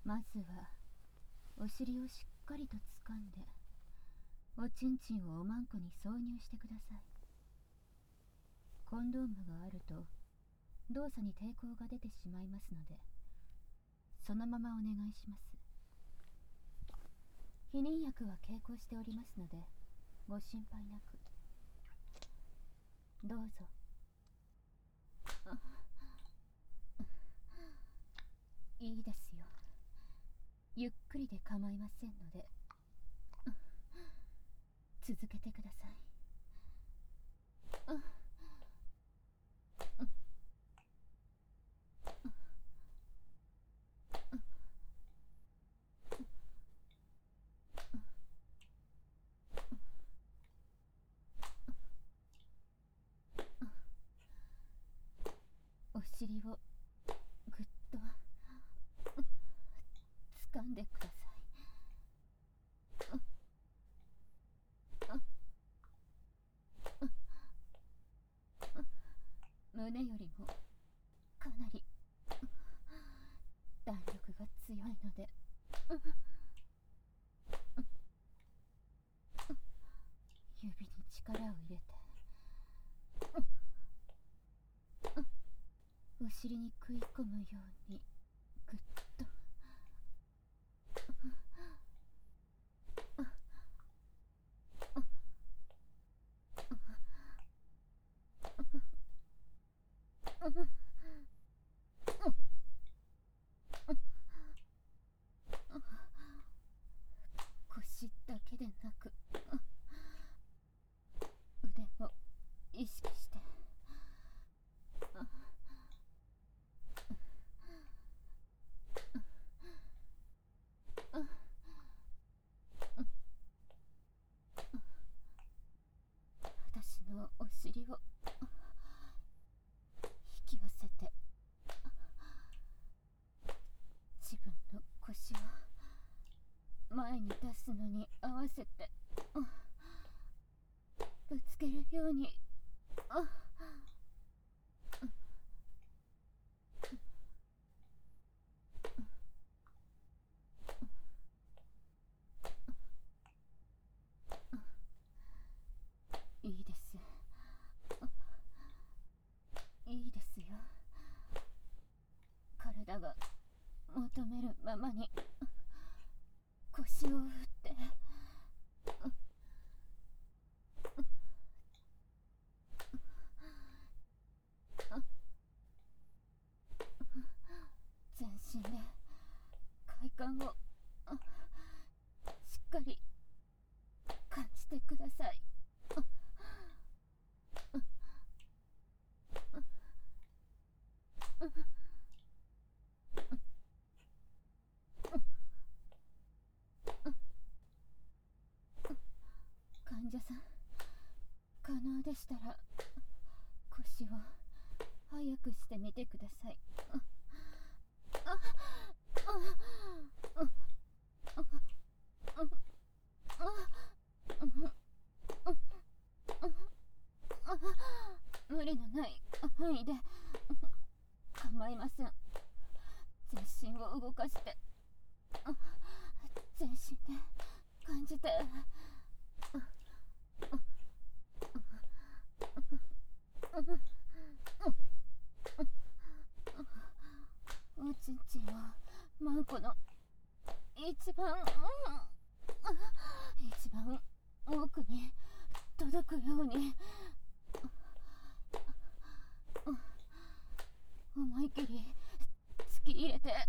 まずはお尻をしっかりと掴んで、おちんちんをおまんこに挿入してください。コンドームがあると動作に抵抗が出てしまいますので、そのままお願いします。避妊薬は携行しておりますので、ご心配なく。どうぞ。いいですよ。ゆっくりで構いませんので、続けてください。お尻をぐっと掴んでください。胸よりもかなり弾力が強いので、指に力を入れて、お尻に食い込むようにぐっと。腰だけでなく、腕を意識して。私のお尻を引き寄せて、自分の腰を前に出すのに合わせてぶつけるように。いいです。いいですよ。体が求めるままに腰を振って。全身で快感をしっかり感じてください。患者さん、可能でしたら腰を早くしてみてください。無理のない範囲で構いません。全身を動かして、全身で感じて。おちんちんをマンコの一番奥に届くように思い切り突き入れて。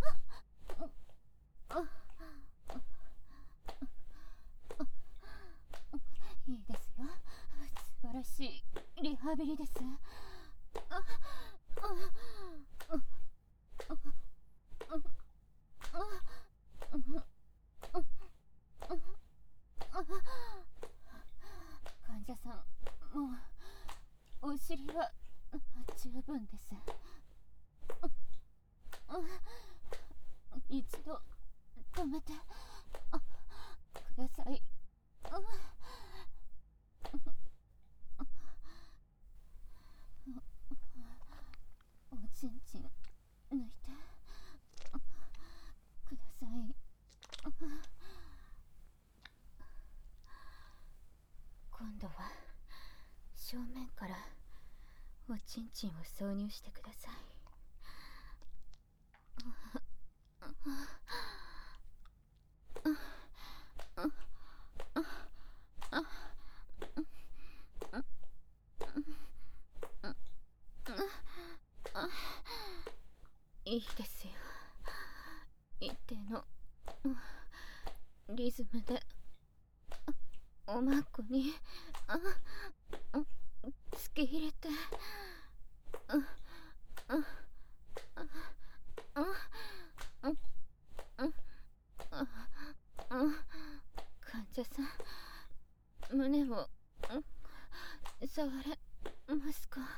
いいですよ。素晴らしいリハビリです。患者さん、もうお尻は十分です。一度止めてください。おちんちん抜いてくちんちんを挿入してください。いいですよ。一定のリズムでおまんこに突き入れて患者さん、胸を触れますか？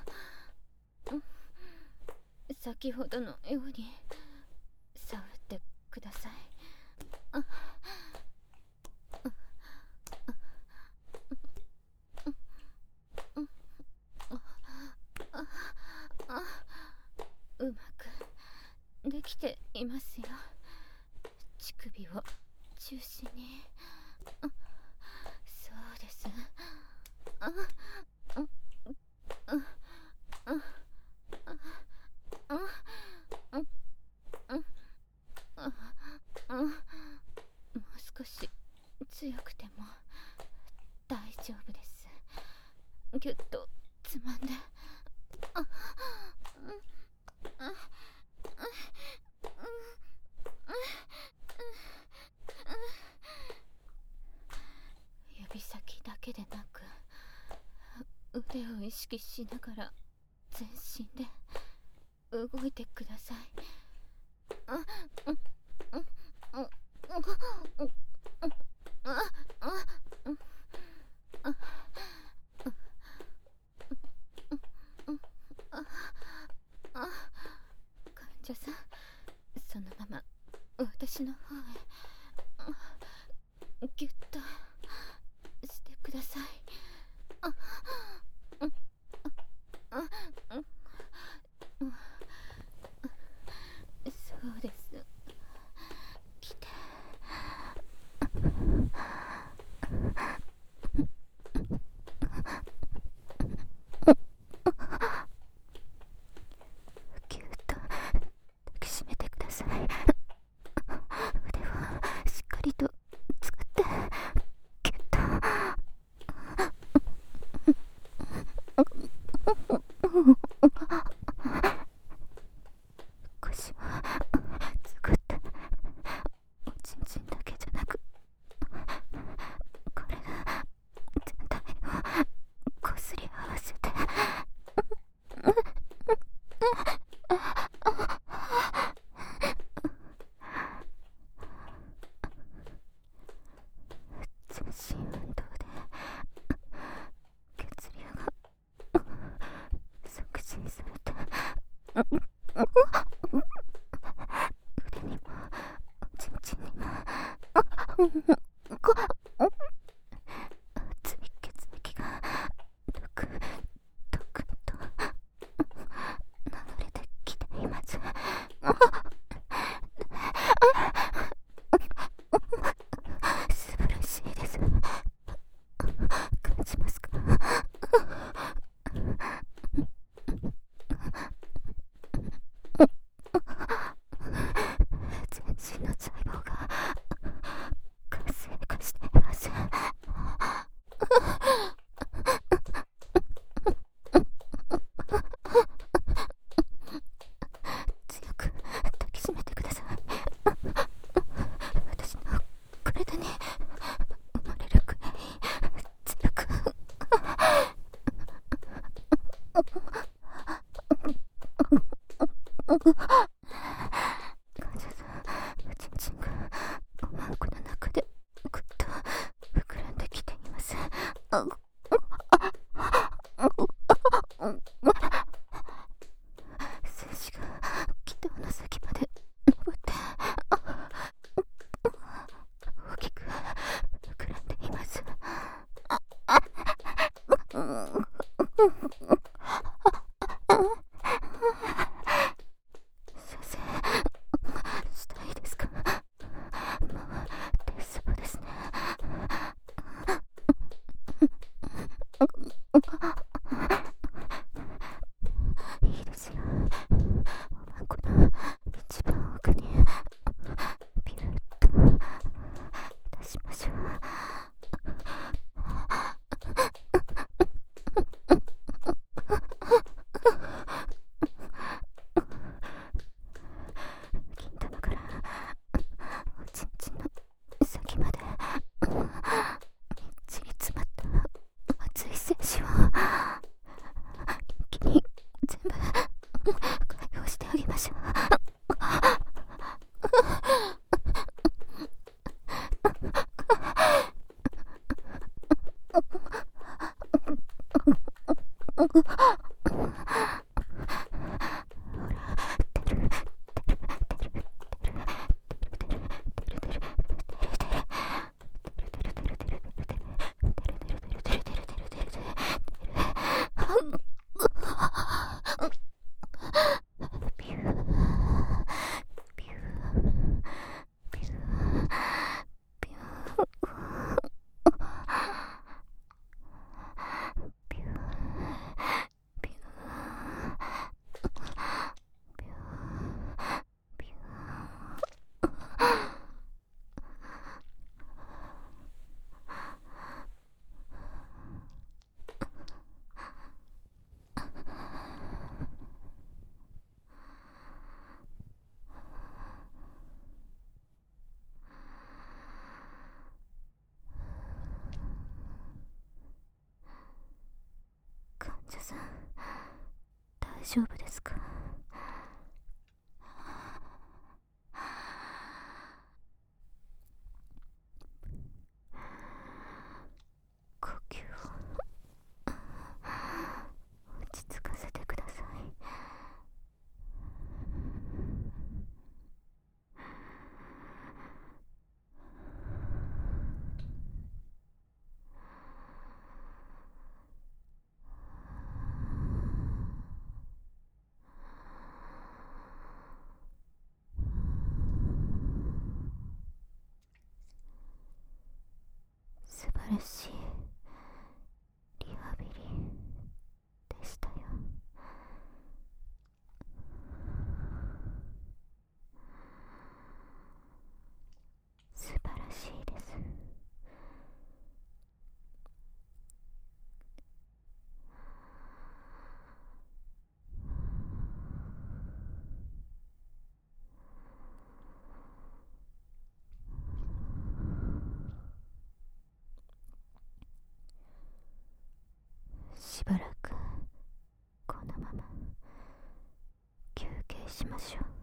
先ほどのように触ってください。うまくできていますよ。乳首を中心に。そうです。もう少し強くても大丈夫です。ぎゅっとつまんで。指先だけでなく腕を意識しながら全身で動いてください。患者さん、そのまま私の方へギュッとしてください。そうです。来て。ぎゅっと抱きしめてください。腕をしっかりと使ってぎゅっと。腰は作っておちんちんだけじゃなくこれが全体をこすり合わせて全身運動で血流が促進されて腕にもおちんちんにも熱い血液がドクドクと流れてきています。素晴らしいです。感じますか？全身の細胞が活性化しています。強く抱きしめてください。私の体に生まれるくらい強く。患者さん、おちんちんがおまんこの中でぐっと膨らんできています。精子が気道の先まで登って大きく膨らんでいます。射精患者さん、大丈夫ですか？呼吸を落ち着かせてください。素晴らしいリハビリでしたよ。素晴らしいです。しばらくこのまま休憩しましょう。